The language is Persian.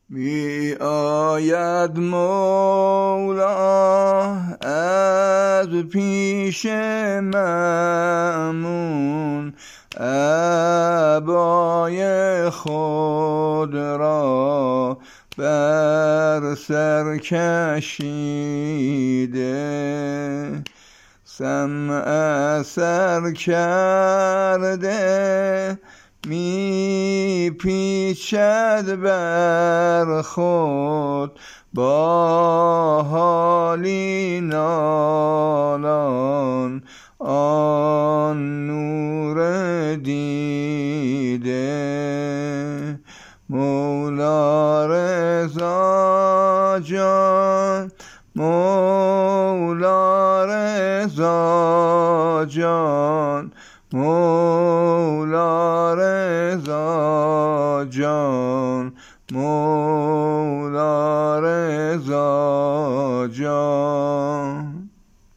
می آید مولا از پیش مأمون، عبای خود را بر سر کشیده، سمع سر کرده می پیچد بر خود، با حالی نالان آن نور دیده. مولا رضا جان، مولا رضا جان، مولا رضا جان، مولا رضا جان.